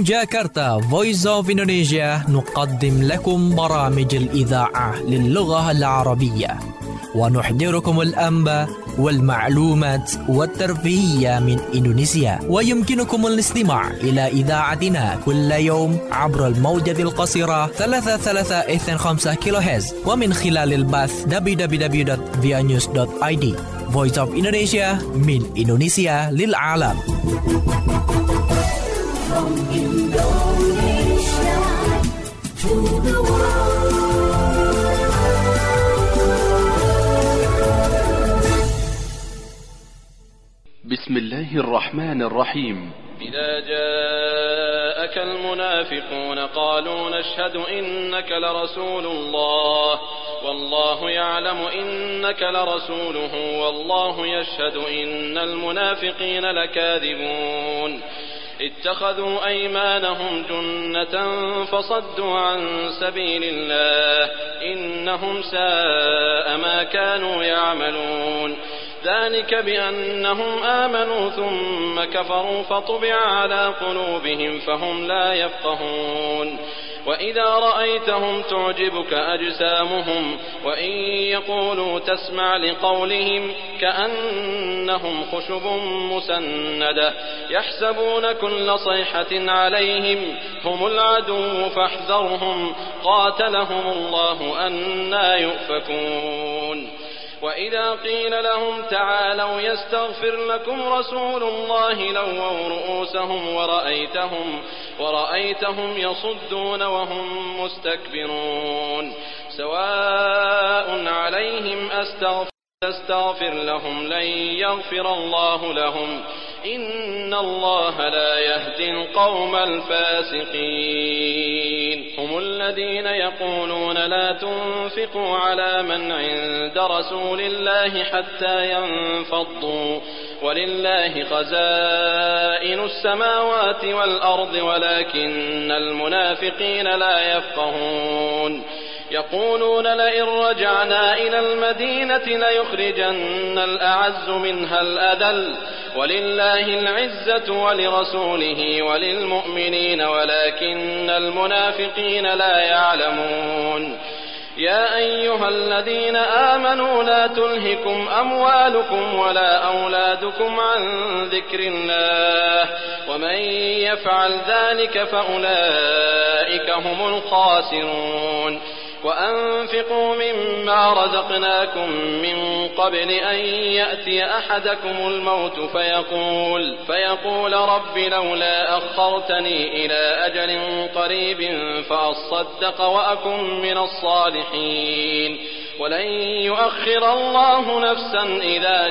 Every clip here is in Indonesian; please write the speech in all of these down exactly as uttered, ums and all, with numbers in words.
من جاكرتا Voice of Indonesia نقدم لكم برامج الإذاعة للغة العربية ونحضركم الأنباء والمعلومات والترفيهية من إندونيسيا. ويمكنكم الاستماع إلى إذاعتنا كل يوم عبر الموجة القصيرة ثلاثة ثلاثة اثنين خمسة كيلو هرتز ومن خلال البث دبليو دبليو دبليو دوت via news دوت آي دي. Voice of Indonesia من إندونيسيا للعالم. From Indonesia to the world. بسم الله الرحمن الرحيم. إذا جاءك المنافقون قالوا نشهد إنك لرسول الله والله يعلم إنك لرسوله والله يشهد إن المنافقين لكاذبون اتخذوا أيمانهم جنة فصدوا عن سبيل الله إنهم ساء ما كانوا يعملون ذلك بأنهم آمنوا ثم كفروا فطبع على قلوبهم فهم لا يفقهون وإذا رأيتهم تعجبك أجسامهم وإن يقولوا تسمع لقولهم كأنهم خشب مسندة يحسبون كل صيحة عليهم هم العدو فاحذرهم قاتلهم الله أنى يؤفكون وإذا قيل لهم تعالوا يستغفر لكم رسول الله لووا رؤوسهم ورأيتهم ورأيتهم يصدون وهم مستكبرون سواء عليهم أستغفر تستغفر لهم لن يغفر الله لهم إن الله لا يهدي القوم الفاسقين هم الذين يقولون لا تنفقوا على من عند رسول الله حتى ينفضوا ولله خزائن السماوات والأرض ولكن المنافقين لا يفقهون يقولون لئن رجعنا إلى المدينة ليخرجن الأعز منها الأذل ولله العزة ولرسوله وللمؤمنين ولكن المنافقين لا يعلمون يا أيها الذين آمنوا لا تلهكم أموالكم ولا أولادكم عن ذكر الله ومن يفعل ذلك فأولئك هم الخاسرون وأنفقوا مما رزقناكم من قبل أن يأتي أحدكم الموت فيقول, فيقول رب لولا أخرتني إلى أجل قريب فأصدق وأكن من الصالحين ولن يؤخر الله نفسا إذا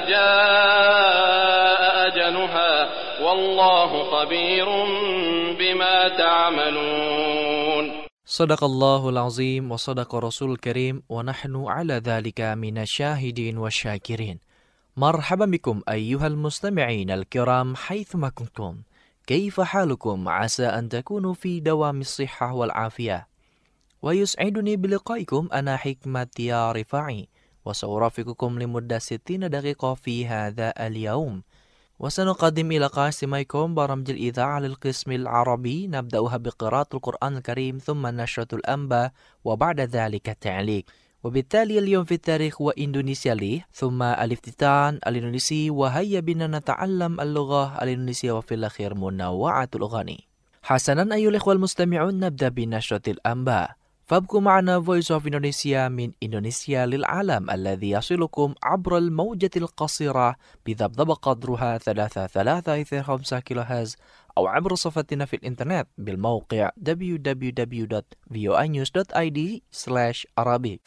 جاء أجلها والله خبير بما تعملون. Sadaqallahul azim wa sadaqa rasul karim wa nahnu ala dhalika minasyahidin wa syakirin. Marhaban bikum ayyuhal mustami'in al-kiram haythuma kuntum. Kaifa halukum asa an takunu fi dawamis sihhah wal afiyah. Wa yus'iduni biliqaikum ana hikmati ya rifa'i wa sawrafikukum limudda sittina daqiqa fi hadha al-yawm. وسنقدم إلى قاسميكم برامج الإذاعة للقسم العربي نبدأها بقراءة القرآن الكريم ثم نشرة الأنباء وبعد ذلك التعليق وبالتالي اليوم في التاريخ وإندونيسيا لي ثم الافتتان الإندونيسي وهيا بنا نتعلم اللغة الإندونيسية وفي الأخير منوعة الأغاني. حسنا أيها الإخوة المستمعون نبدأ بنشرة الأنباء فابقوا معنا Voice of Indonesia من إندونيسيا للعالم الذي يصلكم عبر الموجة القصيرة بضبط قدرها ثلاثة ثلاثة اثنين خمسة كيلو هرتز أو عبر صفحتنا في الإنترنت بالموقع دبليو دبليو دبليو دوت فيو آي نيوز دوت آي دي سلاش عربي.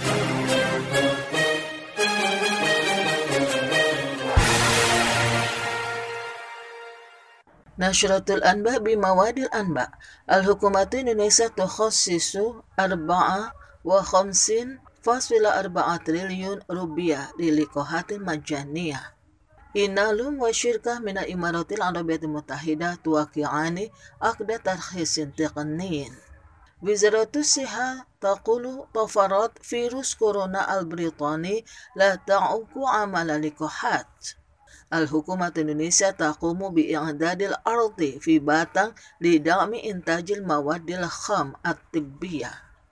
نشرة الأنباء بمواد الأنباء. الحكومة الإندونيسية تخصص أربعة وخمسين فاصلة أربعة تريليون روبيا للقاحات مجانية. إنالوم وشركة من الإمارات العربية المتحدة توقعان عقد ترخيص تقني. وزارة الصحة تقول طفرات فيروس كورونا البريطاني لا تعوق عمل اللقاحات. الحكومة الإندونيسية تقوم بإعداد الأرض في باتang لدعم إنتاج المواد الخام الطبية.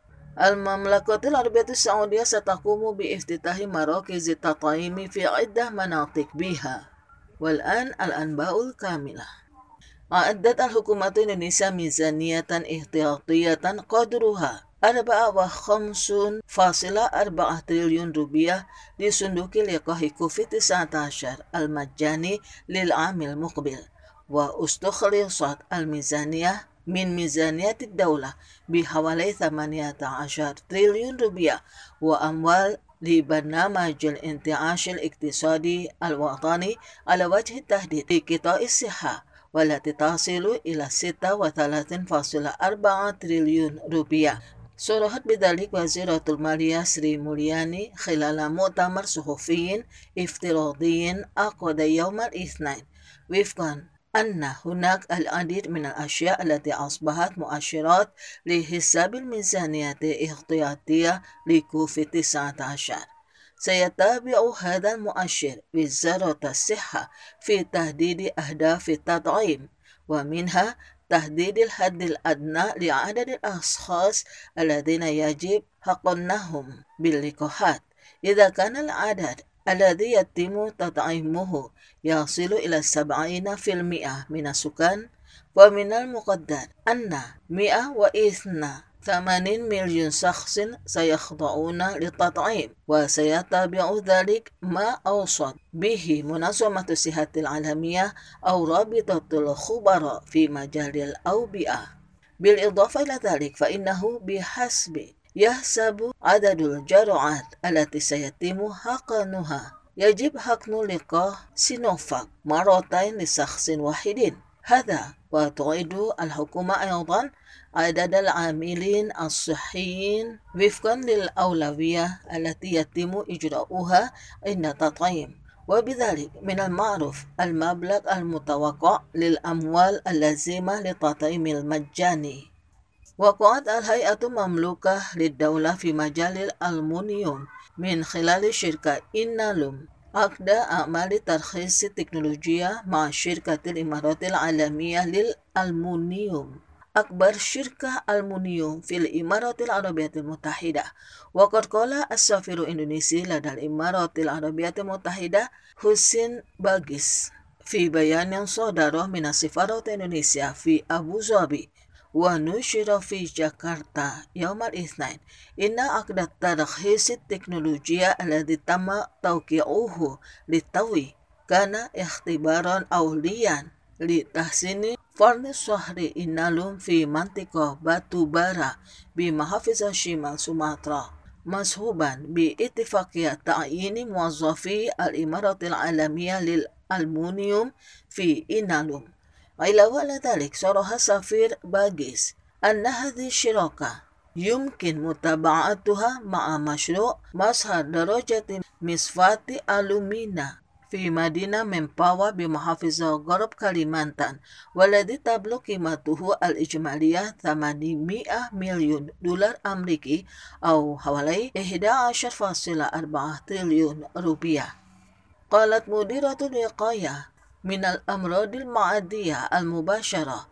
المملكة العربية السعودية ستقوم بافتتاح مراكز التطعيم في عدة مناطق بها. والآن الأنباء الكاملة. أعدت الحكومة الإندونيسية ميزانية احتياطية قدرها أربعة وخمسين فاصلة أربعة تريليون روبيا لصندوق لقاح كوفيد تسعة عشر المجاني للعام المقبل، واستخلصت الميزانية من ميزانية الدولة بحوالي ثمانية عشر تريليون روبيا وأموال لبرنامج الانتعاش الاقتصادي الوطني على وجه التحديد لقطاع الصحة، والتي تصل إلى ستة وثلاثين فاصلة أربعة تريليون روبيا. صرحت بذلك وزيرة المالية سري مولياني خلال مؤتمر صحفي افتراضي عقد يوم الاثنين، وفقا أن هناك العديد من الأشياء التي أصبحت مؤشرات لحساب الميزانية الاحتياطية لكوفيد تسعة عشر. سيتابع هذا المؤشر وزارة الصحة في تحديد أهداف التطعيم، ومنها تحديد الحد الأدنى لعدد الأشخاص الذين يجب حقنهم باللقاحات. إذا كان العدد الذي يتم تطعيمه يصل إلى سبعين بالمئة من السكان، ومن المقدر أن مئة واثنين وثمانين مليون شخص سيخضعون للتطعيم، وسيتبع ذلك ما أوصت به منظمة الصحة العالمية أو رابطة الخبراء في مجال الأوبئة. بالإضافة إلى ذلك فإنه بحسب يحسب عدد الجرعات التي سيتم حقنها. يجب حقن لقاح سينوفاك مرتين لشخص واحد. هذا وتعيد الحكومة أيضا عدد العاملين الصحيين وفقا للأولوية التي يتم إجراؤها عند التطعيم، وبذلك من المعروف المبلغ المتوقع للأموال اللازمة للتطعيم المجاني. وقعت الهيئة المملوكة للدولة في مجال الألمنيوم من خلال شركة إنالوم عقد أعمال ترخيص التكنولوجيا مع شركة الإمارات العالمية للألمنيوم، أكبر شركة ألمنيوم في الإمارات العربية المتحدة. وقد قال السفير الإندونيسي لدى الإمارات العربية المتحدة حسين باغيس في بيان صدر من سفارة إندونيسيا في أبو ظبي ونشر في جاكرتا يوم الاثنين إن عقد ترخيص التكنولوجيا الذي تم توقيعه للتو كان اختبارا أوليا لتحسين فرن شهر إنالوم في منطقة باتو بارا بمحافظة شمال سومطرة، مصحوبا باتفاقية تعيين موظفي الإمارات العالمية للألمنيوم في إنالوم. علاوة على ذلك صرح سفير باغيس أن هذه الشراكة يمكن متابعتها مع مشروع مسح درجة مصفاة ألومينا في مدينة ممباوا بمحافظة غرب كاليمانتان، والذي تبلغ قيمته الإجمالية ثمانمائة مليون دولار أمريكي أو حوالي إحدى عشرة فاصلة أربعة تريليون روبيا. قالت مديرة الوقاية من الأمراض المعدية المباشرة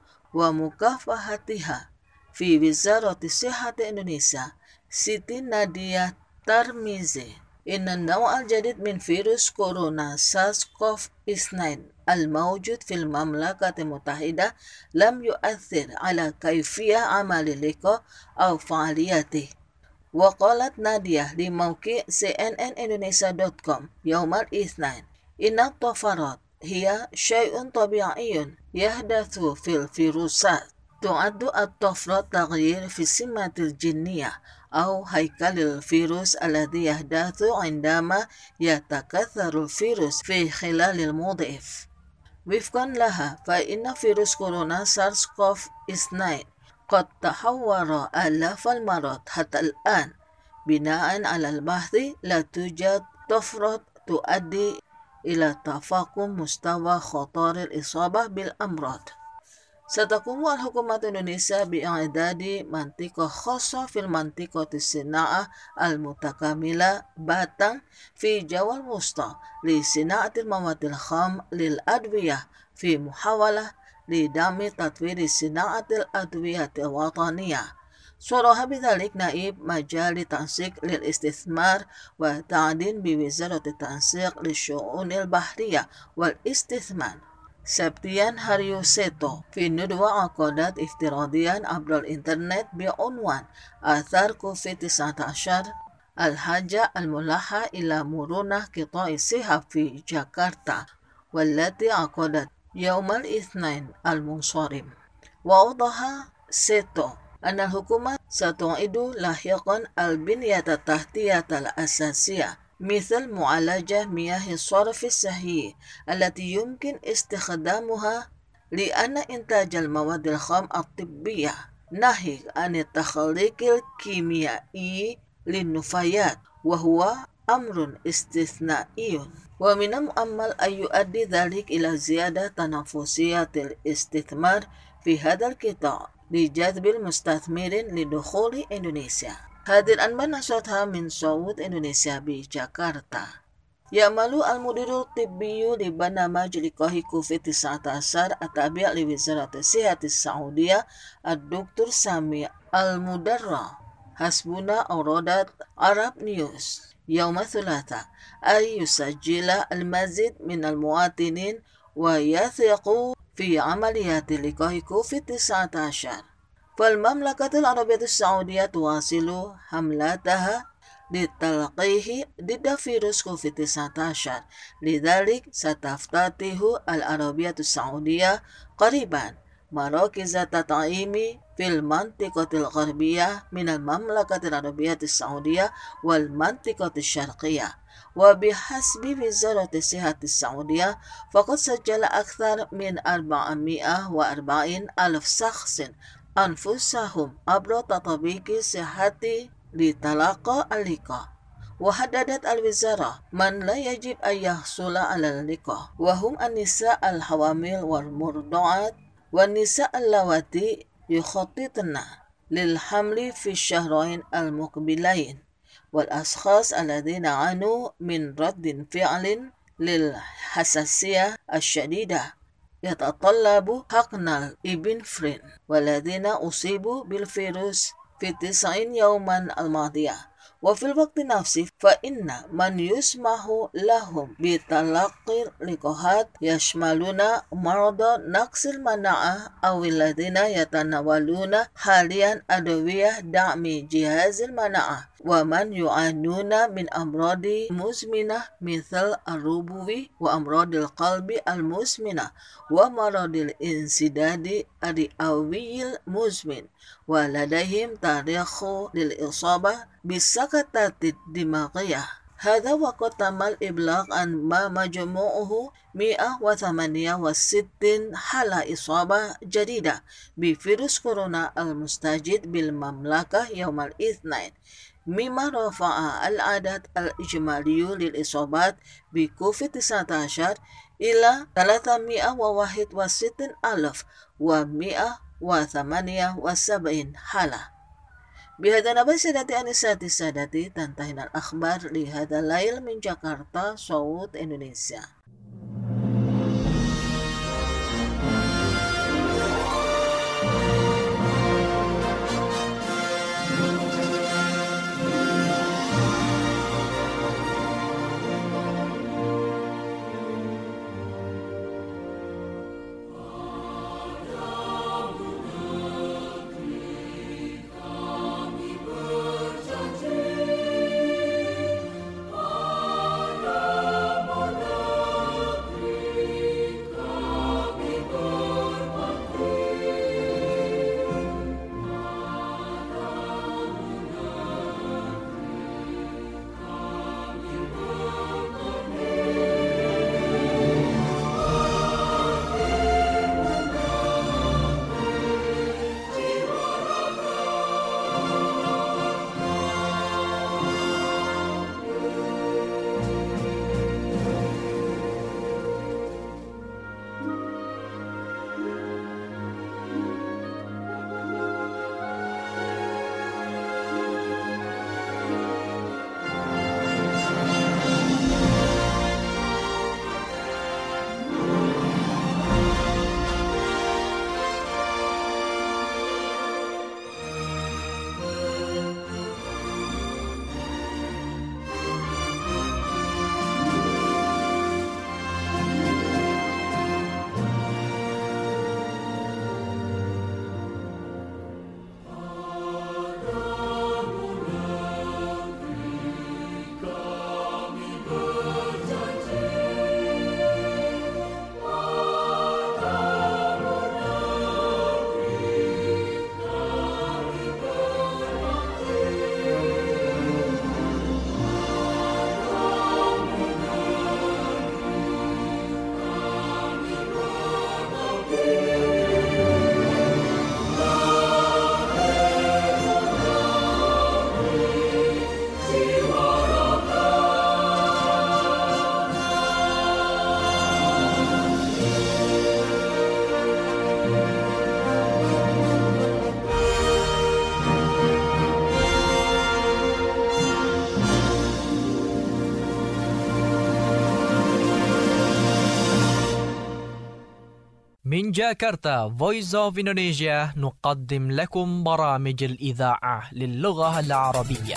ومكافحتها في وزارة الصحة إندونيسيا سيتي نادية ترميزي إن النوع الجديد من فيروس كورونا سارس كوف اثنين الموجود في المملكة المتحدة لم يؤثر على كيفية عمل اللقاح أو فعاليته. وقالت نادية لموقع سي إن إن إندونيسيا دوت كوم يوم الاثنين إن الطفرات هي شيء طبيعي يحدث في الفيروسات. تعد الطفرة تغيير في السمة الجينية أو هيكل الفيروس الذي يحدث عندما يتكاثر الفيروس في خلال المضيف. وفقا لها فإن فيروس كورونا سارس كوف اثنين قد تحور آلاف المرات حتى الآن. بناء على البحث لا توجد طفرة تؤدي إلى تفاقم مستوى خطر الإصابة بالأمراض. ستقوم الحكومة الإندونيسية بإعداد منطقة خاصة في المنطقة الصناعة المتكاملة باتang في جوا الوسطى لصناعة المواد الخام للأدوية في محاولة لدعم تطوير صناعة الأدوية الوطنية. صرح بذلك نائب مجال التنسيق للاستثمار والتعدين بوزارة التنسيق للشؤون البحرية والاستثمار سبتيان هاريوسيتو في ندوة عقدت افتراضيا عبر الإنترنت بعنوان آثار كوفيد تسعة عشر الحاجة الملحة إلى مرونة قطاع الصحة في جاكرتا، والتي عقدت يوم الاثنين المنصرم. وأوضح سيتو أن الحكومة ستعيد لاحقا البنية التحتية الأساسية مثل معالجة مياه الصرف الصحي التي يمكن استخدامها لأن إنتاج المواد الخام الطبية ناهيك عن التخليق الكيميائي للنفايات، وهو أمر استثنائي، ومن المؤمل أن يؤدي ذلك إلى زيادة تنافسية الاستثمار في هذا القطاع لجذب المستثمرين لدخول إندونيسيا. هذه الأنباء نشرتها من صوت إندونيسيا بجاكرتا. يعمل المدير الطبي لبرنامج لقاح كوفيد تسعة عشر التابع لوزارة الصحة السعودية الدكتور سامي المدرع حسبنا أورادت عرب نيوز يوم الثلاثاء أن يسجل المزيد من المواطنين ويثقوا في عمليات لقاح كوفيد تسعة عشر. فالمملكة العربية السعودية تواصل حملاتها للتلقيه ضد فيروس كوفيد تسعة عشر، لذلك ستفتتح العربية السعودية قريبا مراكز تطعيم في المنطقة الغربية من المملكة العربية السعودية والمنطقة الشرقية. وبحسب وزارة الصحة السعودية فقد سجل أكثر من أربعمائة وأربعين ألف شخص أنفسهم عبر تطبيق صحتي لتلقى اللقاح. وحددت الوزارة من لا يجب أن يحصل على اللقاح، وهم النساء الحوامل والمرضعات والنساء اللواتي يخططن للحمل في الشهرين المقبلين، والأشخاص الذين عانوا من رد فعل للحساسية الشديدة يتطلب حقن الإبنفرين، والذين أصيبوا بالفيروس في تسعين يوما الماضية. وفي الوقت نفسه فإن من يسمح لهم بتلقي اللقاحات يشملون مرضى نقص المناعة أو الذين يتناولون حاليا أدوية دعم جهاز المناعة، ومن يعانون من أمراض مزمنة مثل الربو وأمراض القلب المزمنة ومرض الانسداد الرئوي المزمن، ولديهم تاريخ للإصابة بالسكتات الدماغية. هذا وقد تم الإبلاغ عن ما مجموعه مئة وثمانية وستين حالة إصابة جديدة بفيروس كورونا المستجد بالمملكة يوم الاثنين، مما رفع العدد الإجمالي للإصابات بكوفيد تسعة عشر إلى ثلاثمائة وواحد وستين ألف ومئة وثمانية وسبعين حالة. بهذا نبدأ سادتي أنساتي سادتي تنتهي الأخبار لهذا الليل من جاكرتا صوت إندونيسيا. من جاكرتا Voice of Indonesia نقدم لكم برامج الإذاعة للغة العربية.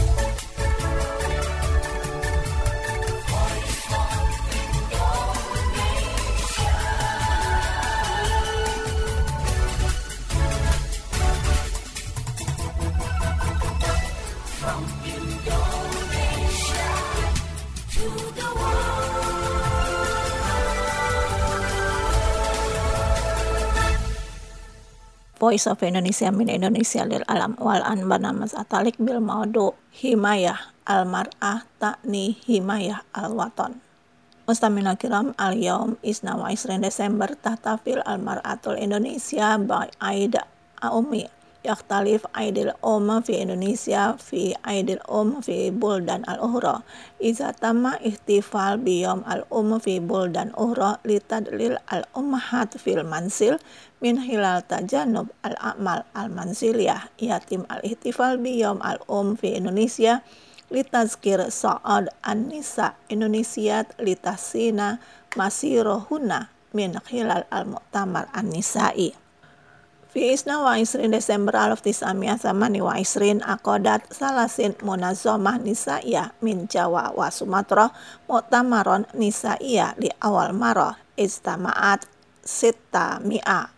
Voice of Indonesia min Indonesia lil alam wal an barnamas atalik bil maudu himayah al mar'ah ta'ni himayah al waton. Mustamina kiram al yaum isna wa isrin Desember tahtafil al mar'atul Indonesia by Aida Aumi yaktalif aidil um fi Indonesia fi aidil um fi buldan al uhra iza tama ihtifal biyom al um fi buldan uhra litadlil al ummahat fil mansil min hilal tajanub al amal al manziliyah yatim al ihtifal biyom al um fi Indonesia litazkir sa'ad an nisa Indonesia litasina masirohuna min hilal al mu'tamar an nisa'i. Fi isna wa isrin Desember alaf tisamia samani wa isrin akodat salasin munazomah nisa'iyah min Jawa wa Sumatera mu'tamaron nisa'iyah di awal marah istama'at sita mi'a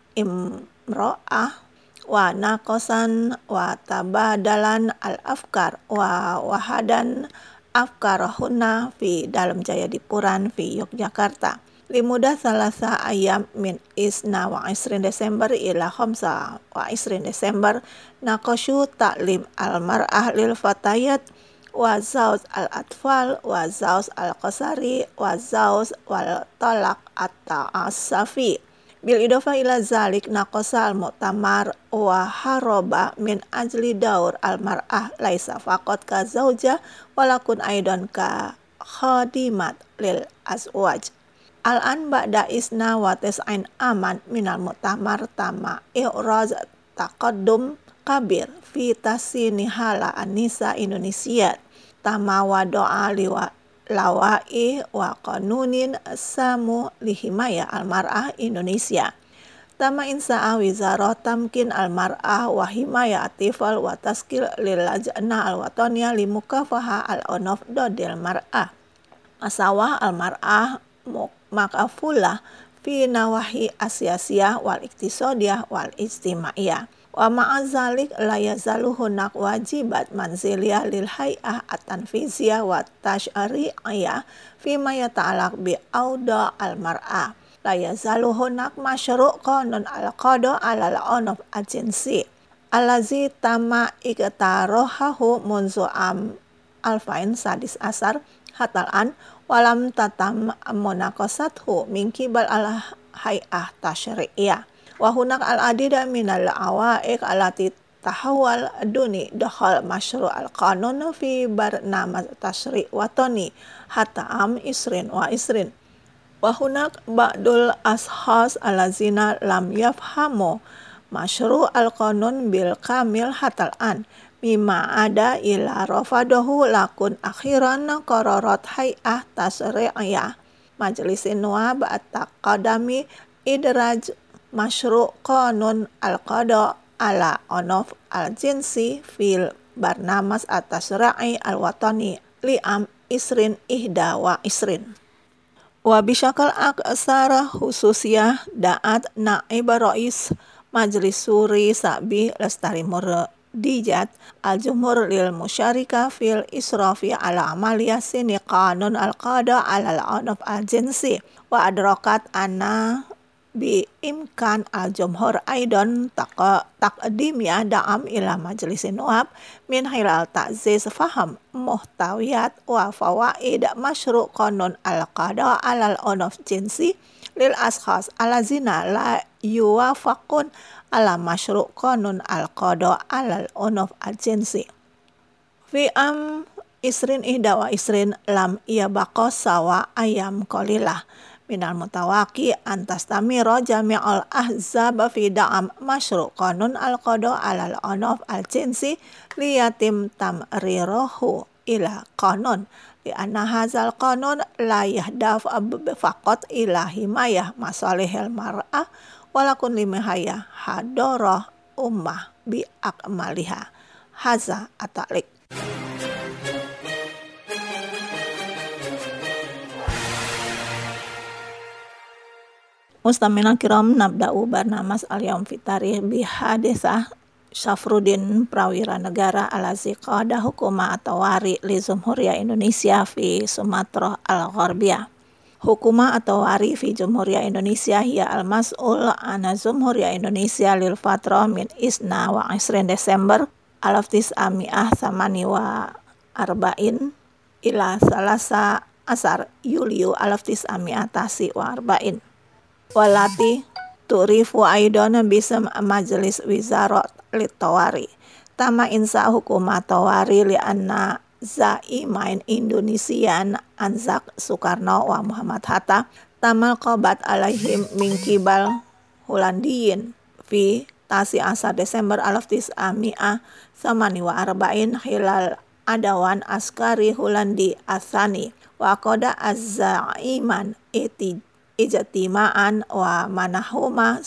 imro'ah wa nakosan wa tabadalan al-afkar wa wahadan afkarahunna fi dalam Jaya Dipuran fi Yogyakarta. Limudah salasa ayam min isna wa isrin Desember ila khamsa wa isrin Desember nakoshu ta'lim al-mar'ah lil fatayat wa zauz al-atfal wa zauz al-qasari wa zauz wal talak at-ta'asafi. Bil idofa ila zalik nakosa al-mu'tamar wa haroba min ajli daur al-mar'ah laisa faqat ka zauja walakun aidan ka khadimat lil azwaj. Al-an ba'da isna wa tis'ain aman minal mu'tamar tama i'raz taqaddum kabir fi tasini hala an-nisa Indonesia tama wa do'a liwa lawai wa qanunin samu lihimaya al-mar'ah Indonesia tama insa'a wizarah tamkin al-mar'ah wa himaya atifal wa taskil lil lajna al-wataniya limukafaha al-onof dodil mar'ah masawah al-mar'ah makafulah fi nawahi asyasiyah wal iktisodiyah wal ijtimaiyah wa ma'azalik la yazaluhunak wajibat manziliyah lil hay'ah at-tanfiziyah wa tash'ariyah fi ma yata'alaq bi awda al-mar'ah la yazaluhunak masyru' qanun al-qada ala al-onof agensi alazi tama iktarohahu munzu am alfain sadis asar hatalan walam tatam munaqasathu min kibal al hay'ah tasyri'iyah wa hunak al adida min al awaiq allati tahawal duni dakhal masyru' al qanun fi barnamaj tasyri' watani hatta am isrin wa isrin wa hunak ba'dul ashas alazina lam yafhamu masyru' al qanun bil kamil hatal an mimma ada ila rafadahu lakun akhiran qararat hay'ah tasri'iyah majlisin nuwab at-taqadami idraj masyru' qanun al-qada ala onof al-jinsi fil barnamas at-tasri'i al-watani li'am isrin ihda wa isrin wa bisyakal aksara khususiyah da'at na'ib rais majlis suri sa'bi lestari mur dijat al-jumhur lil musyarika fil israfi ala amaliyah sini qanun al-qada ala al-onof al-jinsi wa adrakat anna bi imkan al-jumhur aidan taqdimiyah da'am ila majlisin nuab min hilal ta'ziz faham muhtawiyat wa fawaid masyru' qanun al-qada ala al-onof jinsi lil ashas alazina la yuwafaqun ala masyru' qanun al-qada alal onof al-jinsi fi am isrin ihda wa isrin lam iya baqo sawa ayam qalilah minal mutawaqi antastamiro jami'ul ahzab fi da'am masyru' qanun al-qada alal onof al-jinsi liyatim tamrirohu ila qanun Li anna hazal qanun la yahdaf faqat ila himayah masalihil mar'ah walakun limahaya hadorah ummah bi akmaliha. Haza atalik. Mustamina kiram nabda'u barnamas al-yawm fi tarikh bi hadisah Syafruddin Prawira Negara alazi qada hukuma atawari li Jumhuriyah Indonesia fi Sumatera al-Gharbiyah. Hukuma atawari fi Jumhuriyah Indonesia hiya al-mas'ul ana Jumhuriyah Indonesia lil fatrah min isna wa isrin Desember alaf tis'ami'ah thamani wa arba'in ila salasa asar Yuliu alaf tis'ami'ah tasi wa arba'in. Walati turifu aidona bisam majelis wizarat litawari tama insa hukuma tawari li anna zaimain Indonesian Anzak Soekarno wa Muhammad Hatta tamal qabat alaihim min kibal Holandiyin fi tasi asar Desember alaf tis'ami'ah thamani wa arba'in hilal adawan askari Holandi asani wa qada az-zaiman iti ijtima'an wa manahuma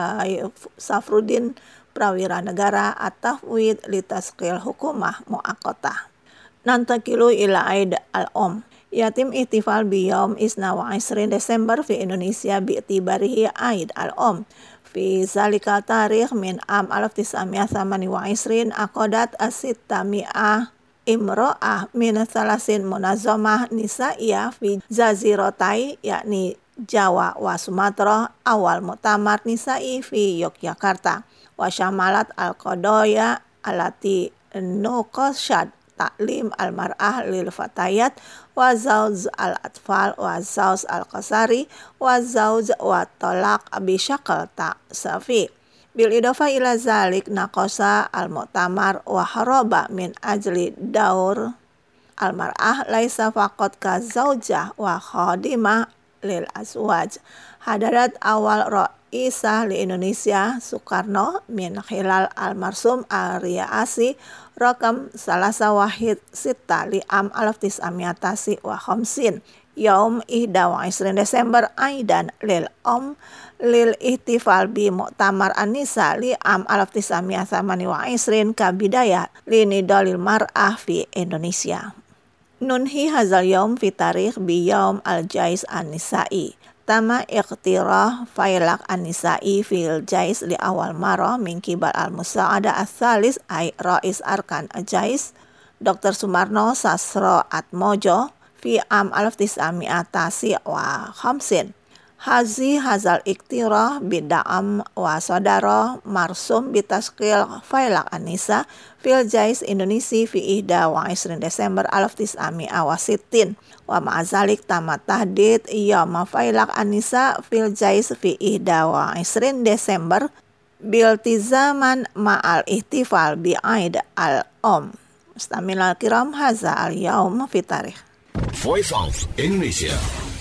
Syafruddin Prawira Negara at-tafwid li tasqil hukumah mu'aqqatah. Nantakilu ila Aid al-Om. Yatim ihtifal biyom isna wa isrin Desember fi Indonesia bi'tibarihi Aid al-Om. Fi zalika tarikh min am alaf tis'ami'ah thamani wa isrin aqadat as-sittami'ah imro'ah min salasin munazamah nisa'iyah fi jaziratai yakni Jawa wa Sumatera awal muktamar nisa'i fi Yogyakarta wa syamalat al-qadaya alati nuqashad taklim al-mar'ah lil fatayat wa zawj al-atfal wa zawj al-qasari wa zawj wa talaq bi syakal tak safi. Bil idafa ila zalik naqasa al-muktamar wa haraba min ajli daur al-mar'ah laisa faqat ka zawjah wa khadimah lil azwaj. Hadarat awal Raisah li Indonesia Soekarno min khilal al-marsum al-riasi rakam salasa wahid sita li am alaf tis'ami'ah tasi wa khamsin yaum ihda wa isrin Desember aidan lil om lil ihtifal bi muktamar an-nisa li am alaf tis'ami'ah thamani wa isrin ka bidayah li nidalil mar'ah fi Indonesia. Nunhi hazal yaum fi tarikh bi yaum al-jais an-nisa'i tama iqtirah failak an-nisa'i fil jais li awal marah min kibal al-musa'ada as-salis ay rais arkan al-jais Doktor Sumarno Sasro Atmojo fi am alaf tis'ami'ah tasi wa khamsin. Hazi hazal iktirah bida'am wa sodaro marsum bitaskil failak an-nisa fil jais Indonesia fi ihda wa isrin Desember alaf tis'ami'ah wa sitin wa ma'azalik tamat tahdid yawma failak an-nisa fil jais fi ihda wa isrin Desember bil tizaman ma'al ihtifal bi aid al-om. Mustamilal kiram haza al-yawm fi tarikh. Voice of Indonesia.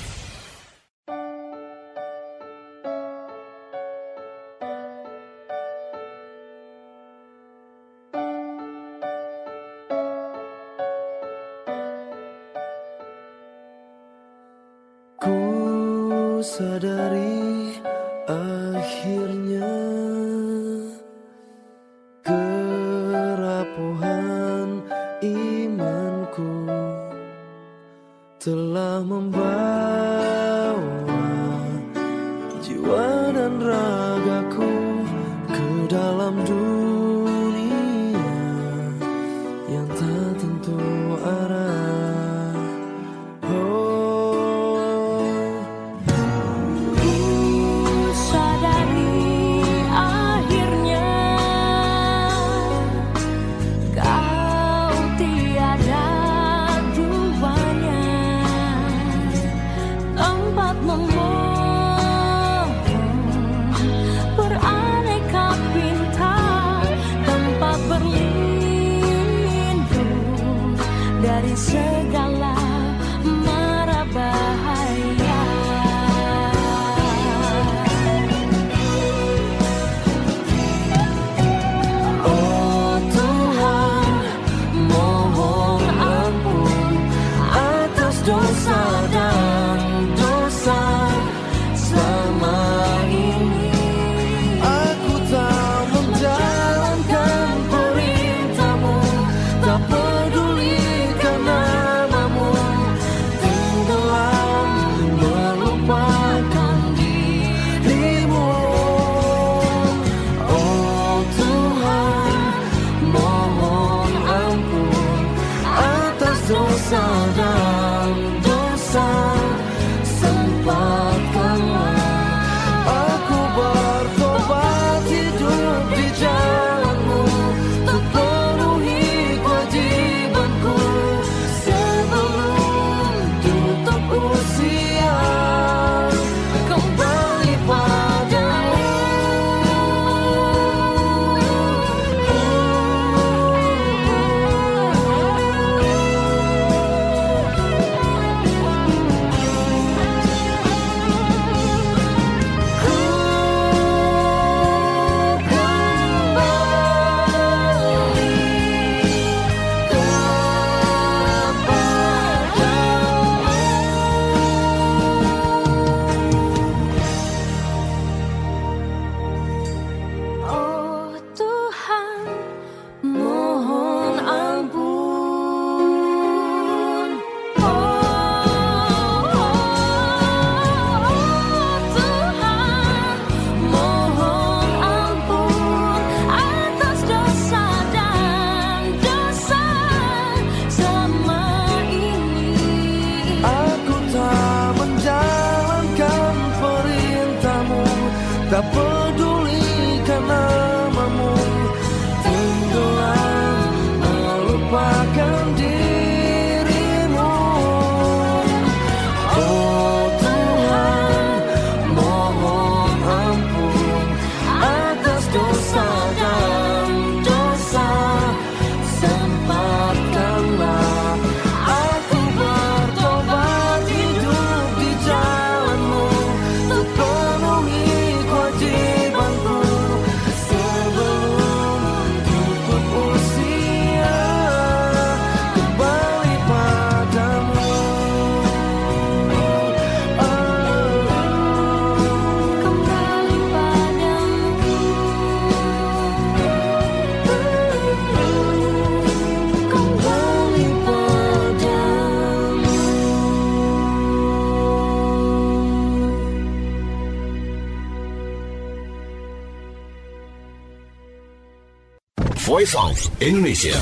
Ku sadari akhirnya kerapuhan imanku telah membawa jiwa dan ragaku ke dalam dunia yang tak tentu arah. Tiada duanya. dosa dan dosa selama ini. Aku tak menjalankan perintahmu, tak pedulikan namamu, tenggelam melupakan dirimu. Oh Tuhan, mohon ampun atas dosa dan dosa, sempatkanlah aku bertobat, hidup di jalanmu, untuk penuhi kewajibanku sebelum tutup usia, kembali padamu. Oh Tuhan, mohon ampun. Oh Tuhan, mohon ampun atas dosa dan dosa selama ini. Aku tak menjalankan perintahmu, tak pedulikan namamu, tenggelam melupakan dirimu. Oh Tuhan, mohon ampun atas dosa dan dosa, sempatkanlah aku bertobat, hidup di jalanmu, untuk penuhi kewajibanku sebelum tutup usia, kembali padamu. Kembali padamu. Kembali padamu. Voice of Indonesia.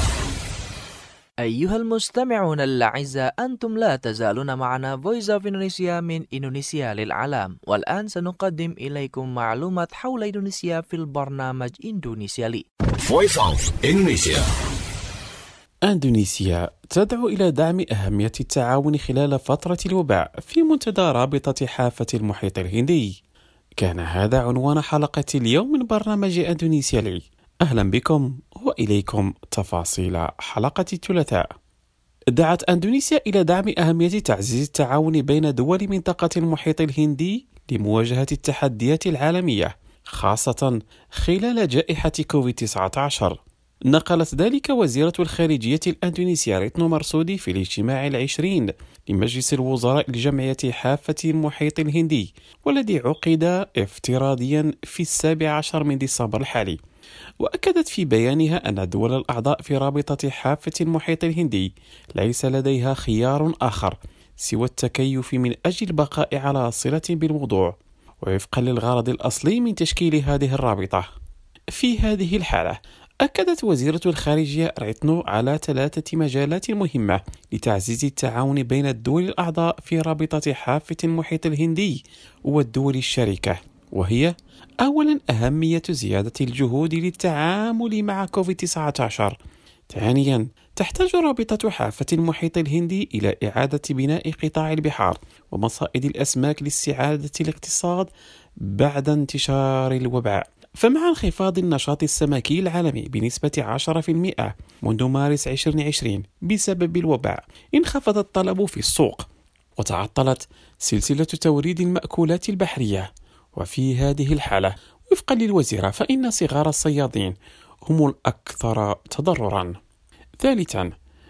أيها المستمعون الأعزاء، أنتم لا تزالون معنا Voice of Indonesia من إندونيسيا للعالم. والآن سنقدم إليكم معلومات حول إندونيسيا في البرنامج إندونيسيا لي. Voice of Indonesia. أندونيسيا تدعو إلى دعم أهمية التعاون خلال فترة الوباء في منتدى رابطة حافة المحيط الهندي. كان هذا عنوان حلقة اليوم من برنامج أندونيسيا لي. أهلا بكم وإليكم تفاصيل حلقة الثلاثاء. دعت أندونيسيا إلى دعم أهمية تعزيز التعاون بين دول منطقة المحيط الهندي لمواجهة التحديات العالمية، خاصة خلال جائحة كوفيد تسعة عشر. نقلت ذلك وزيرة الخارجية الأندونيسية ريتنو مرسودي في الاجتماع العشرين لمجلس الوزراء لجمعية حافة المحيط الهندي، والذي عقد افتراضيا في السابع عشر من ديسمبر الحالي. وأكدت في بيانها أن الدول الأعضاء في رابطة حافة المحيط الهندي ليس لديها خيار آخر سوى التكيف من أجل البقاء على صلة بالموضوع، وفقا للغرض الأصلي من تشكيل هذه الرابطة. في هذه الحالة أكدت وزيرة الخارجية ريتنو على ثلاثة مجالات مهمة لتعزيز التعاون بين الدول الأعضاء في رابطة حافة المحيط الهندي والدول الشريكة، وهي: أولا، أهمية زيادة الجهود للتعامل مع كوفيد تسعة عشر. ثانيا، تحتاج رابطة حافة المحيط الهندي إلى إعادة بناء قطاع البحار ومصائد الأسماك لاستعادة الاقتصاد بعد انتشار الوباء. فمع انخفاض النشاط السمكي العالمي بنسبة عشرة بالمئة منذ مارس ألفين وعشرين بسبب الوباء، انخفض الطلب في السوق وتعطلت سلسلة توريد المأكولات البحرية. وفي هذه الحالة وفقا للوزيرة فإن صغار الصيادين هم الأكثر تضررا. ثالثا،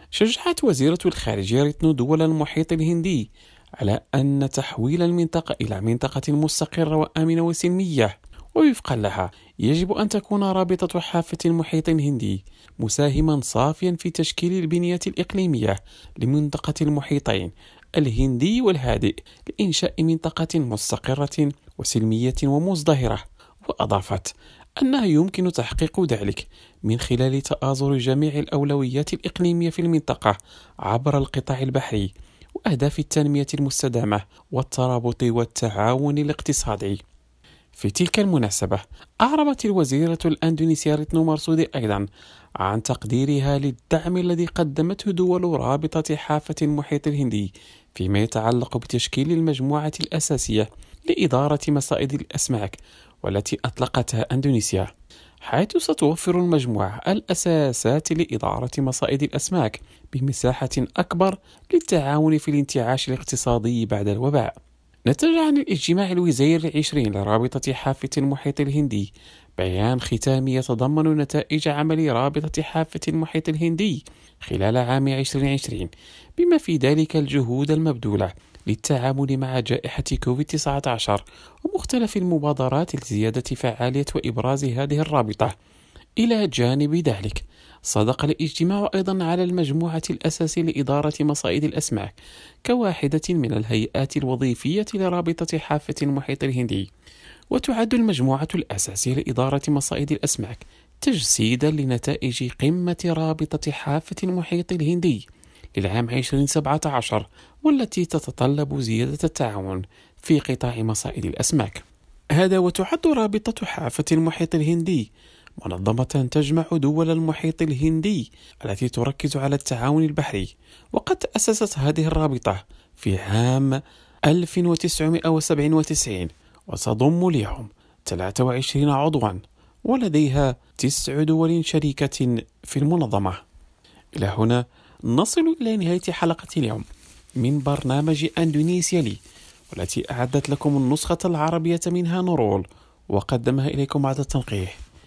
شجعت وزيرة الخارجية ريتنو دول المحيط الهندي على أن تحويل المنطقة إلى منطقة مستقرة وآمنة وسلمية، ووفقا لها يجب أن تكون رابطة حافة المحيط الهندي مساهما صافيا في تشكيل البنية الإقليمية لمنطقة المحيطين الهندي والهادئ لإنشاء منطقة مستقرة وسلمية ومزدهرة. وأضافت أنها يمكن تحقيق ذلك من خلال تآزر جميع الأولويات الإقليمية في المنطقة عبر القطاع البحري وأهداف التنمية المستدامة والترابط والتعاون الاقتصادي. في تلك المناسبة أعربت الوزيرة الأندونيسية ريتنو مرسودي أيضا عن تقديرها للدعم الذي قدمته دول رابطة حافة المحيط الهندي فيما يتعلق بتشكيل المجموعة الأساسية لإدارة مصائد الأسماك والتي أطلقتها أندونيسيا، حيث ستوفر المجموعة الأساسات لإدارة مصائد الأسماك بمساحة أكبر للتعاون في الانتعاش الاقتصادي بعد الوباء. نتج عن الاجتماع الوزيري العشرين لرابطة حافة المحيط الهندي بيان ختامي يتضمن نتائج عمل رابطة حافة المحيط الهندي خلال عام عشرين عشرين، بما في ذلك الجهود المبذولة للتعامل مع جائحة كوفيد تسعة عشر ومختلف المبادرات لزيادة فعالية وإبراز هذه الرابطة. إلى جانب ذلك صدق الاجتماع أيضا على المجموعة الأساسية لإدارة مصائد الأسماك كواحدة من الهيئات الوظيفية لرابطة حافة المحيط الهندي، وتعد المجموعة الأساسية لإدارة مصائد الأسماك تجسيدا لنتائج قمة رابطة حافة المحيط الهندي للعام عشرين سبعة عشر، والتي تتطلب زيادة التعاون في قطاع مصائد الأسماك. هذا وتعد رابطة حافة المحيط الهندي منظمة تجمع دول المحيط الهندي التي تركز على التعاون البحري، وقد تأسست هذه الرابطة في عام ألف وتسعمائة وسبعة وتسعين وتضم اليوم ثلاثة وعشرين عضوا، ولديها تسع دول شريكة في المنظمة. إلى هنا نصل إلى نهاية حلقة اليوم من برنامج أندونيسيا لي، والتي أعدت لكم النسخة العربية منها نورول، وقدمها إليكم بعد التنقيح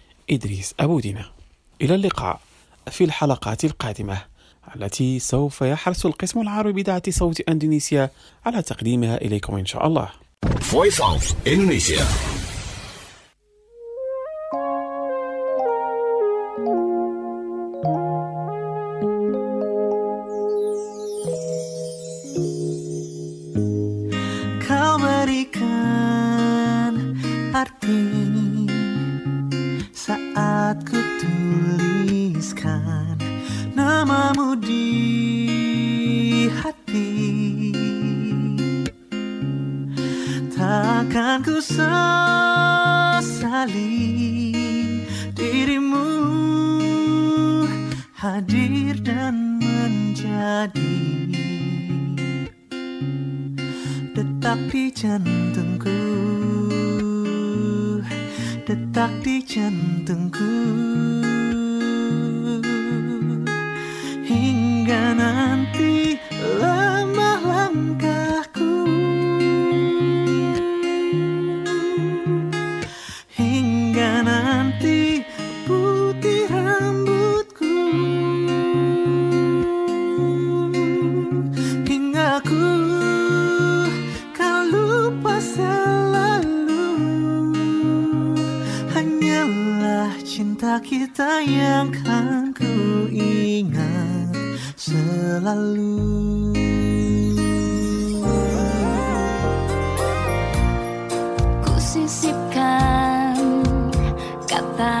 إدريس أبو دينا. إلى اللقاء في الحلقات القادمة التي سوف يحرص القسم العربي بإذاعة صوت أندونيسيا على تقديمها إليكم إن شاء الله. Voice of Indonesia. Kau berikan arti saat ku tuliskan namamu di hati. Takkan ku sesali dirimu hadir dan menjadi detak di jantungku, detak di jantungku, hingga nanti lemah langkahku, hingga nanti putih rambutku, hingga ku kan lupa selalu, hanyalah cinta kita yang kan ku ingat selalu. Ku sisipkan kata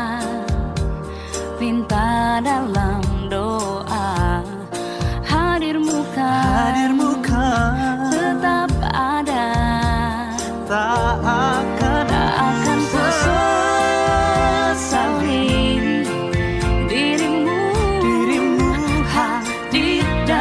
pinta dalam doa, hadirmu kan, hadirmu kan tetap ada, tak akan, tak akan ku sesali dirimu, dirimu hadir dan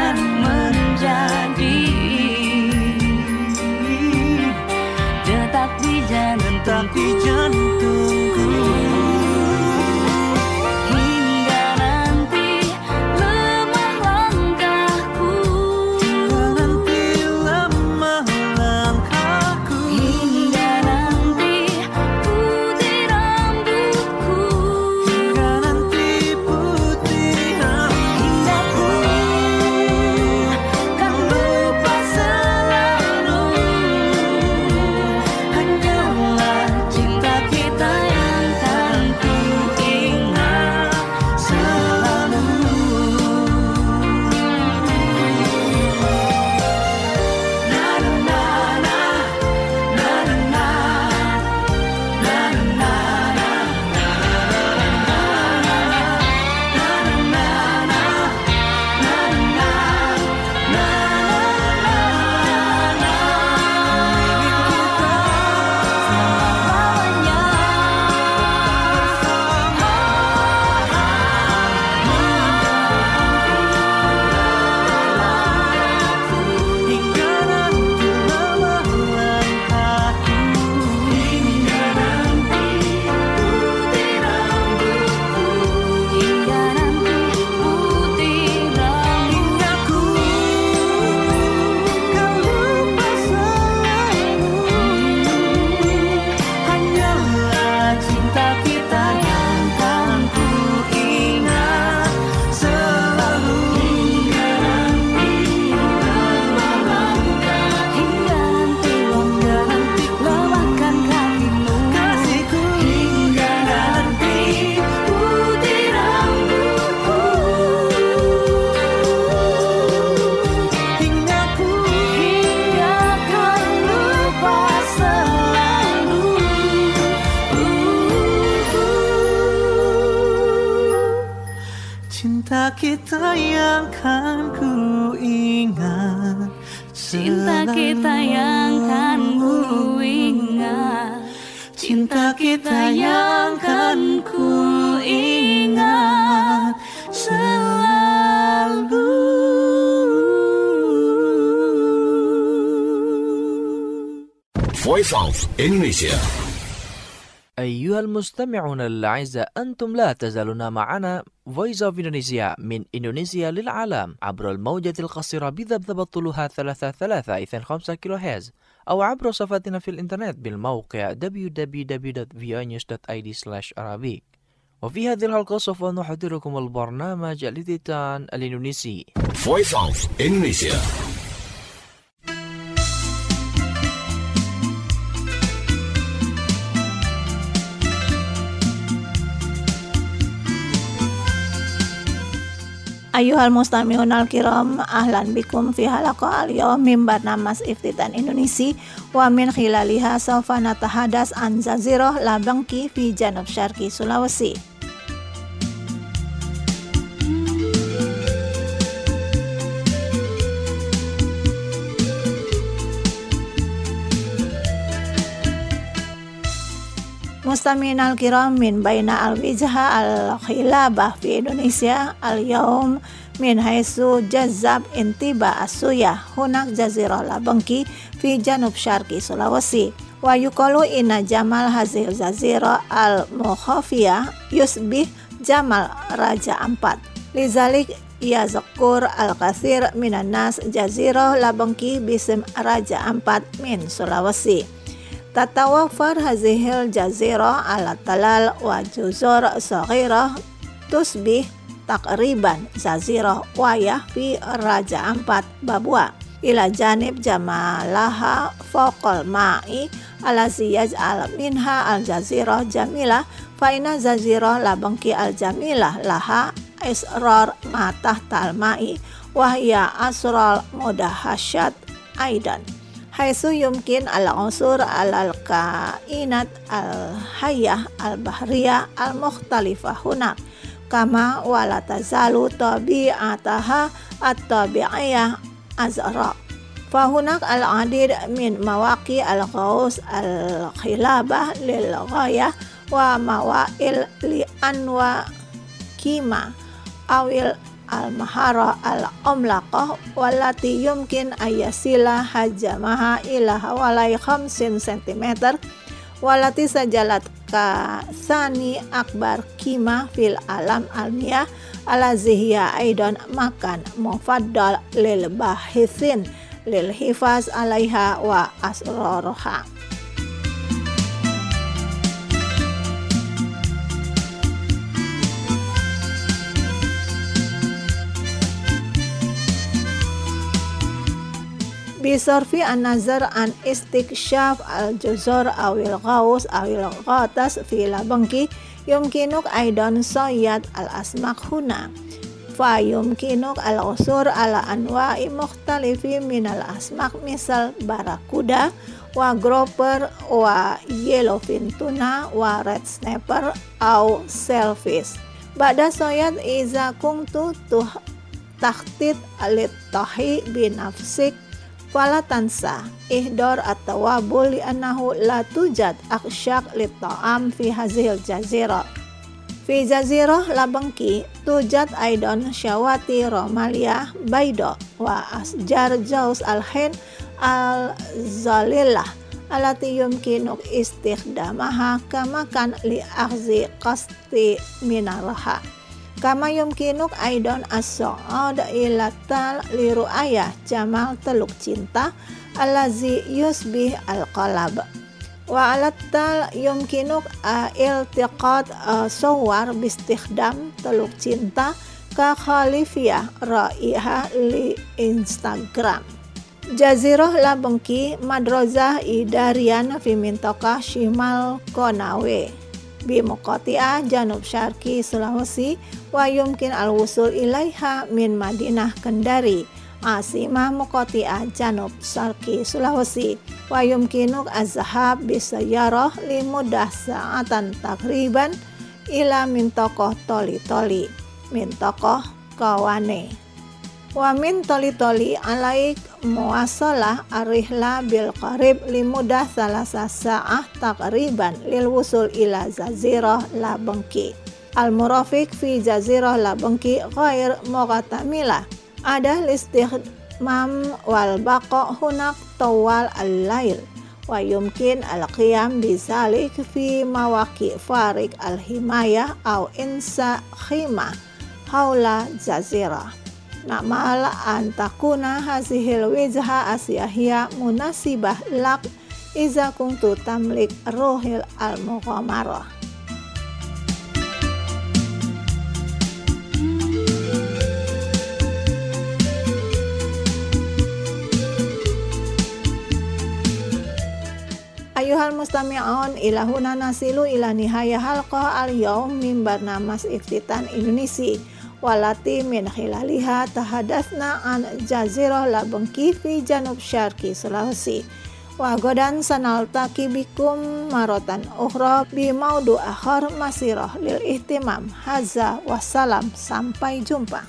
Cinta kita yang kan ku ingat, cinta kita yang kan ku ingat, cinta kita yang kan ku ingat selalu. Voice of Indonesia. أيها المستمعون الأعزاء، أنتم لا تزالون معنا Voice of Indonesia من إندونيسيا للعالم عبر الموجة القصيرة بذبذبة طولها ثلاثة ثلاثة اثنين خمسة كيلو هرتز، أو عبر صفحتنا في الإنترنت بالموقع دبليو دبليو دبليو دوت في او نيوز دوت اي دي سلاش أرابيك. وفي هذه الحلقة سوف نحضركم البرنامج الإذاعي الإندونيسي Voice of Indonesia. Ayuhal mustami'un al-kiram, ahlan bikum fi halaqa al-yawm min barnamas Iftitan Indonesia wa min khilaliha sawfa natahadas an Jazirah Labangki fi Janub Syarqi Sulawesi. Mustami'in al-kiram min baina al-wijha al-khilabah fi Indonesia al-yawm min haisu jazab intiba as-suyah hunak Jazirah Labangki fi Janub Syarqi Sulawesi wa yuqalu inna jamal hazil Jazirah al-mukhafiyah yusbih jamal Raja Ampat. Lizalik yazkur al-kathir minan nas Jazirah Labangki bisim Raja Ampat min Sulawesi. Tatawafar hazihil jazirah ala talal wa juzur saghirah tusbih takriban jazirah wayah fi Raja Ampat Babua ila janib jamalaha fawqal ma'i alazi yaj'al minha al jazirah jamilah fa inna jazirah Labangki al jamilah laha israr ma tahtal ma'i wa hiya asral mudahasyat aidan haitsu yumkin al-unsur al-kainat al-hayyah al-bahriyah al-mukhtalifah huna kama wala tazalu tabi'ataha at-tabi'iyah azra fa hunak al-adid min mawaqi al-ghaus al-khilabah lil ghayah wa mawail li anwa kima awil al-mahara al-umlaqah wallati yumkin ayasila hajamaha ila hawalai khamsin sentimeter wallati sajalat ka sani akbar kima fil alam almiyah ala zihya aidan makan mufaddal lil bahithin lil hifaz alaiha wa asrarha. Bisorfi an-nazar an istikshaf al-juzur awil ghaus awil ghatas fi Labangki yumkinuk aidan soyad al-asmak huna fa yumkinuk al-usur ala anwa'i mukhtalifi minal asmak misal barakuda wa grouper wa yellowfin tuna wa red snapper au shellfish. Ba'da soyad iza kungtu tuh takhtit alit-tahi binafsik fala tansa ihdor at-tawabul li annahu la tujad akshak lit ta'am fi hazil jazirah. Fi Jazirah Labangki tujad aidan syawati romalia baydo wa asjar jaus al-hin al-zalillah alati yumkinuk istikhdamaha kama kan li akhzi qasti minarha kama yumkinuk aidan as-su'ud ila tal li ru'ayah jamal teluk cinta allazi yusbih al-qalab wa alat tal yumkinuk iltiqat sawar bistikhdam teluk cinta ka khalifiyah ra'iha li Instagram. Jazirah Labangki madrozah idarian fi mintaqah shimal Konawe bi muqati'ah Janub Syarqi Sulawesi wa yumkin al-wusul ilaiha min Madinah Kendari asimah muqati'ah Janub Syarqi Sulawesi wa yumkinuk az-zahab bisayyarah li mudah sa'atan takriban ila min tokoh toli-toli min tokoh kawane. Wa min toli-toli alaik muwasalah arihla bil qarib limudah salasa sa'ah takriban lil wusul ila jazirah la bengki. Al murafiq fi jazirah la bengki ghair muqatamila. Ada listigmam wal baqa hunak tawal al-lail. Wa yumkin al-qiyam bizalik fi mawaqi farik al-himayah au insa khimah haula jazirah. Na'mal an takuna hazihil wijha asyahiyah munasibah lak iza kuntu tamlik ruhil al-mughamarah. Ayuhal mustami'un ila huna nasilu ila nihaya halqah al-yawm min barnamas Iftitan Indonesia walati min khilaliha tahadatsna an jazirah la bengki fi janub syarqi Sulawesi wa godan sanaltaqi bikum marotan ukhra bi maudu akhar masirah lil ihtimam haza wassalam, sampai jumpa.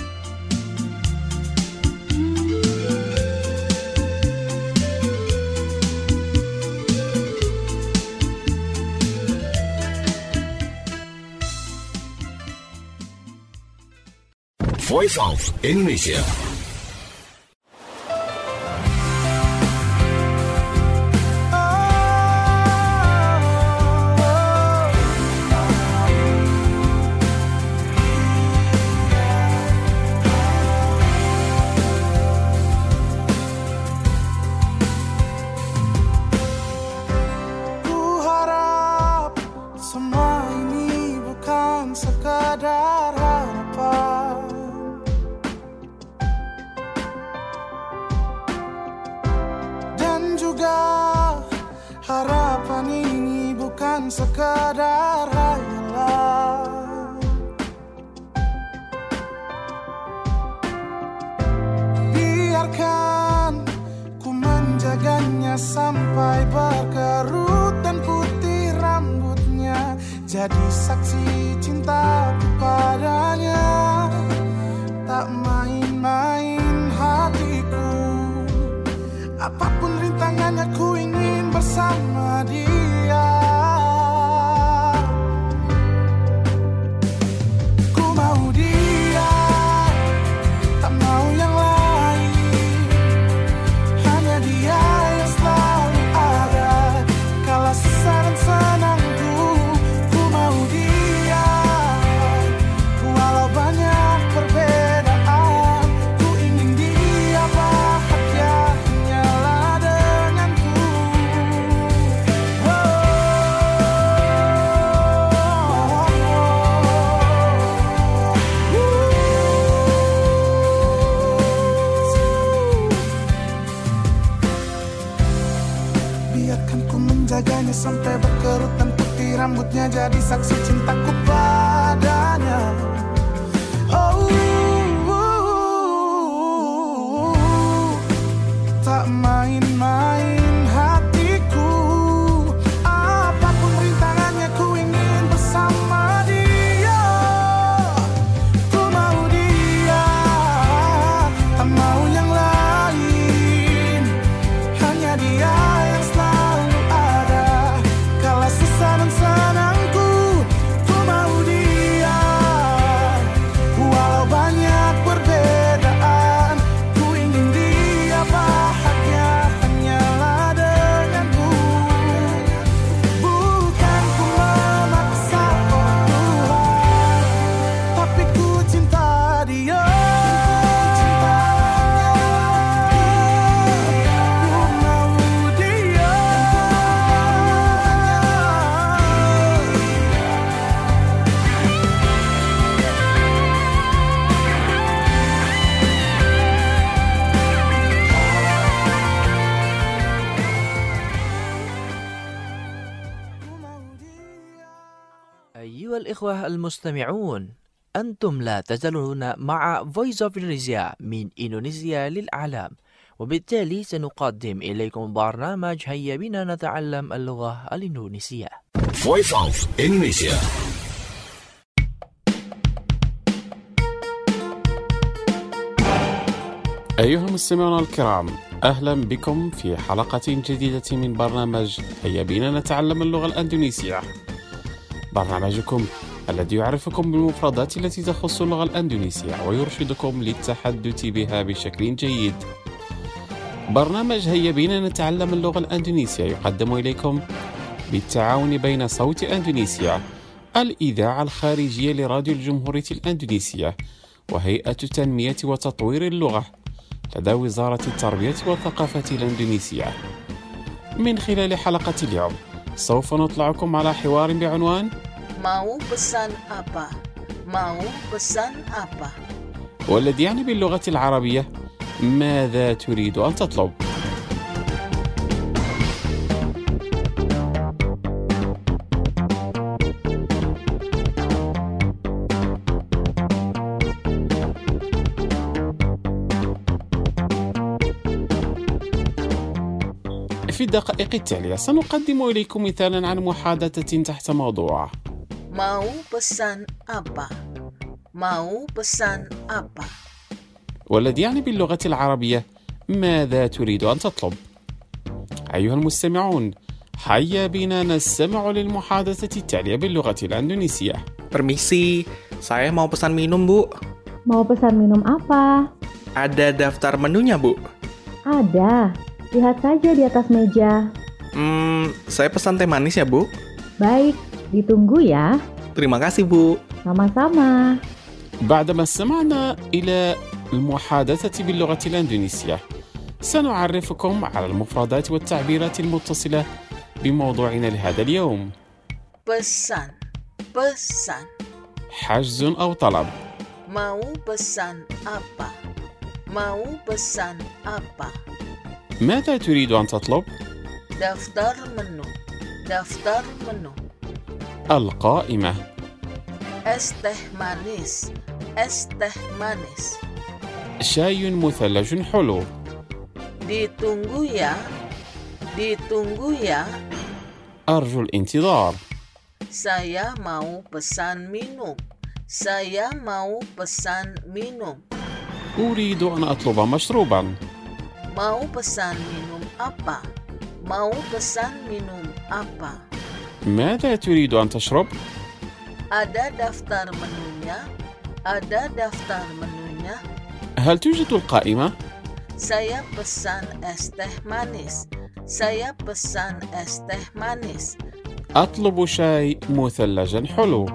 Voice of Indonesia. Ku harap semua ini bukan sekadar harapan. Harapan ini bukan sekadar hayalan. Biarkan ku menjaganya sampai berkerut dan putih rambutnya, jadi saksi cintaku padanya. Tak main-main hatiku, apapun rintangannya ku ingin bersama dia. Ku mau dia, tak mau yang lain. Hanya dia yang selalu ada kala susah dan senangku. Ku mau dia, walau banyak perbedaan. Ku ingin dia bahagia hanyalah denganku. Biarkan ku menjaganya sampai berkerut dan putih rambutnya, jadi saksi cintaku padanya. Oh, tak main-main hatiku, apapun rintangannya ku ingin bersama dia. Ku mau dia, tak mau yang lain. Hanya dia yang selalu ada kala susah dan senangku. Ku mau dia, walau banyak perbedaan. Ku ingin dia bahagia hanyalah denganku. Bukan ku memaksa oh Tuhan, tapi ku cinta dia. Ku mau dia. أيها الإخوة المستمعون، أنتم لا تزالون مع Voice of Indonesia من إندونيسيا للعالم، وبالتالي سنقدم إليكم برنامج هيا بنا نتعلم اللغة الإندونيسية. Voice of Indonesia. أيها المستمعون الكرام، أهلا بكم في حلقة جديدة من برنامج هيا بنا نتعلم اللغة الأندونيسية، برنامجكم الذي يعرفكم بالمفردات التي تخص اللغة الأندونيسية ويرشدكم للتحدث بها بشكل جيد. برنامج هيا بنا نتعلم اللغة الأندونيسية يقدم إليكم بالتعاون بين صوت أندونيسيا، الإذاعة الخارجية لراديو الجمهورية الأندونيسية، وهيئة تنمية وتطوير اللغة لدى وزارة التربية والثقافة الأندونيسية. من خلال حلقة اليوم سوف نطلعكم على حوار بعنوان Mau pesan apa? Mau pesan apa? والذي يعني باللغة العربية ماذا تريد أن تطلب؟ في الدقائق التالية سنقدم إليكم مثالا عن محادثة تحت موضوع Mau pesan apa? Mau pesan apa? والذي يعني باللغة العربية ماذا تريد أن تطلب؟ أيها المستمعون، هيا بنا نستمع للمحادثة التالية باللغة الأندونيسية. Permisi, saya mau pesan minum, Bu. Mau pesan minum apa? Ada daftar menunya, Bu? Ada. Lihat saja di atas meja. Hmm, saya pesan teh manis ya, Bu. Baik, ditunggu ya. Terima kasih, Bu. Sama-sama. بعدما استمعنا إلى المحادثة باللغة الأندونيسية، سنعرفكم على المفردات والتعبيرات المتصلة بموضوعنا لهذا اليوم. Pesan, pesan. حجز أو طلب. Mau pesan apa? Mau pesan apa? ماذا تريد أن تطلب؟ Daftar menu, daftar menu. القائمة. Es teh manis, es teh manis. شاي مثلج حلو. Ditunggu ya, ditunggu ya. أرجو الانتظار. Saya mau pesan minum, saya mau pesan minum. أريد أن أطلب مشروبا. Mau pesan minum apa? Mau pesan minum apa? ماذا تريد أن تشرب؟ Ada daftar menunya, ada daftar menunya. هل توجد القائمة؟ Saya pesan es teh manis, saya pesan es teh manis. أطلب شاي مثلجا حلو.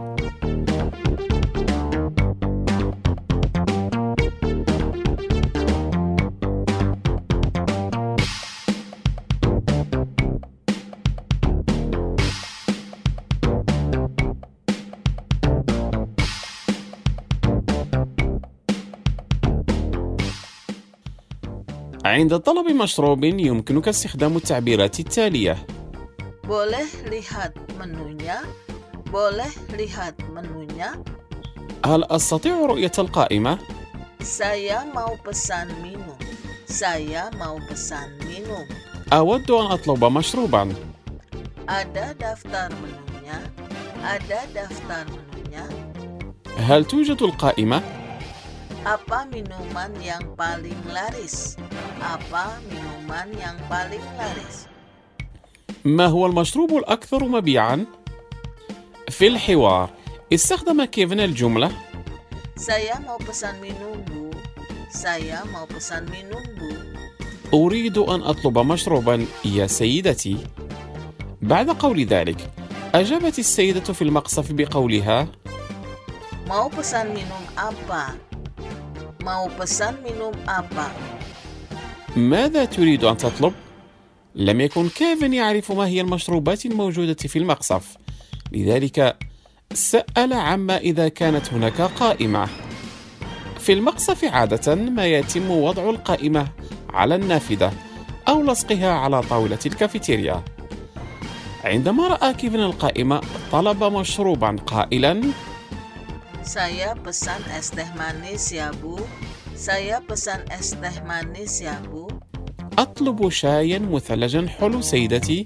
عند طلب مشروب يمكنك استخدام التعبيرات التالية. Boleh lihat menunya, boleh lihat menunya. هل أستطيع رؤية القائمة؟ Saya mau pesan minum, saya mau pesan minum. أود أن أطلب مشروبا. Ada daftar menunya, ada daftar menunya. هل توجد القائمة؟ Apa minuman yang paling laris? Apa minuman yang paling laris? ما هو المشروب الأكثر مبيعا؟ في الحوار استخدم كيفن الجملة Saya mau pesan minum, Bu. Saya mau pesan minum, Bu. أريد أن أطلب مشروبا يا سيدتي. بعد قول ذلك أجابت السيدة في المقصف بقولها Mau pesan minum apa? Mau pesan minum apa? ماذا تريد أن تطلب؟ لم يكن كيفن يعرف ما هي المشروبات الموجودة في المقصف، لذلك سأل عما إذا كانت هناك قائمة. في المقصف عادة ما يتم وضع القائمة على النافذة أو لصقها على طاولة الكافيتيريا. عندما رأى كيفن القائمة طلب مشروبا قائلا Saya pesan es teh manis ya, Bu. Saya pesan es teh manis ya, Bu. أطلب شايا مثلجا حلو سيدتي.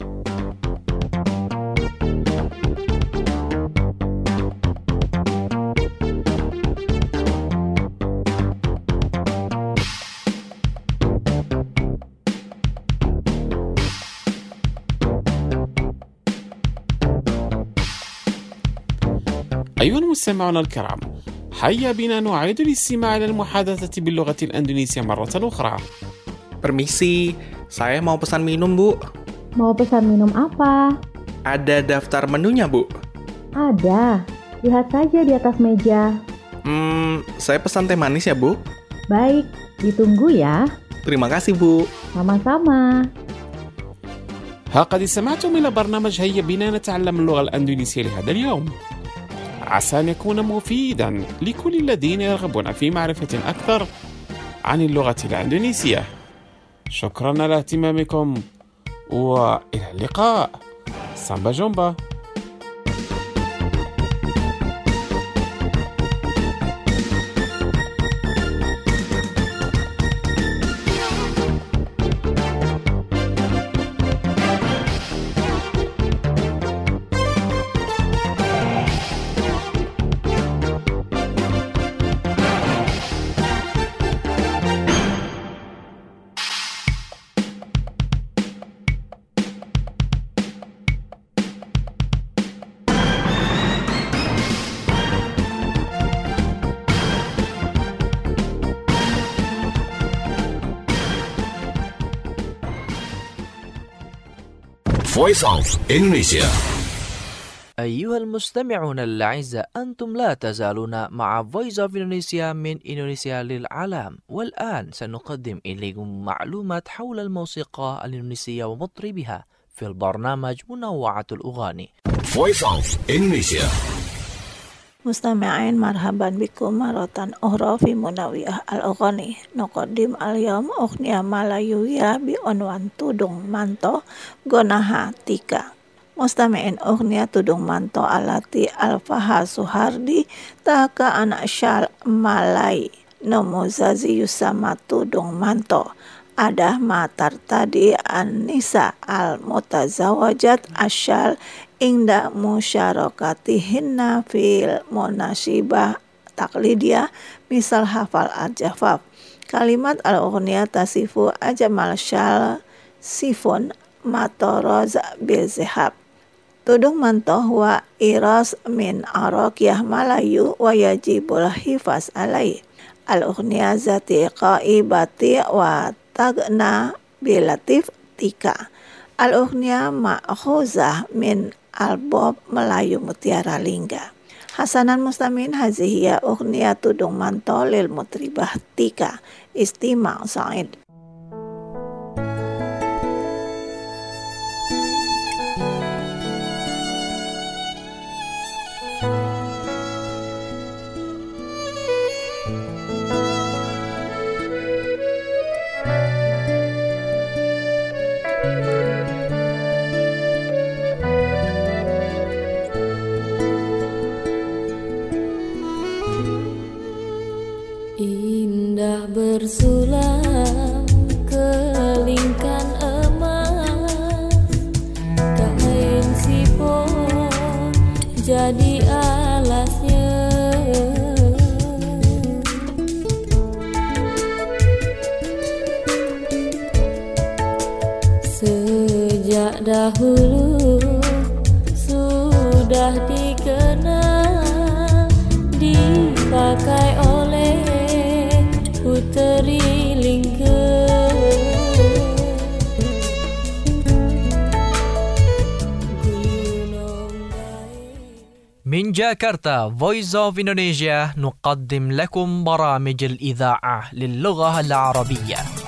أيها المستمعون الكرام، هيا بنا نعيد الاستماع إلى المحادثة باللغة الإندونيسية مرة أخرى. Permisi, saya mau pesan minum, Bu. Mau pesan minum apa? Ada daftar menunya, Bu? Ada. Lihat saja di atas meja. Hmm, saya pesan teh manis ya, Bu. Baik, ditunggu ya. Terima kasih, Bu. Sama-sama. لقد استمعتم إلى برنامج هيا بنا نتعلم اللغة الإندونيسية لهذا اليوم. عسى أن يكون مفيدا لكل الذين يرغبون في معرفة أكثر عن اللغة الإندونيسية. شكرا على اهتمامكم وإلى اللقاء. سامبا جومبا. Voice of Indonesia. أيها المستمعون الأعزاء، أنتم لا تزالون مع Voice of Indonesia من إندونيسيا للعالم، والآن سنقدم إليكم معلومات حول الموسيقى الإندونيسية ومطربها في البرنامج منوعة الأغاني. Voice of Indonesia. مستمعين، مرحبا بكم مرة أخرى في منوعة الأغاني. نقدم اليوم أغنية ملايوية بعنوان تودung manto Gonaha Tika. Mustami'in أغنية تودung manto التي ألفها سهردي taka anak syal Malay nomozazi yusama tudung manto adah matar tadi an-nisa al-mutazawajat asyal ingda musyarakatihinna fil monasibah taklidiyah misal hafal al-jafaf. Kalimat al-ughniya tasifu ajamal syal sifun matoroz bil-zihab. Tudung manto huwa iras min arakiyah Malayu wa yajibul hifaz alaih. Al-ughniya zati qaibati wa tagna bilatif tika. Al-ughniya ma'khuzah min albab Melayu Mutiara Lingga. Hasanan mustamin hazihiya ughniya tudung manto lil mutribah tika. Istima' Sa'id. Indah bersulam kelingkan emas, kain sipon jadi alasnya. Sejak dahulu sudah dikenal, dipakai oleh Puteri Lingga. من جاكرتا Voice of Indonesia نقدم لكم برامج الإذاعة للغة العربية.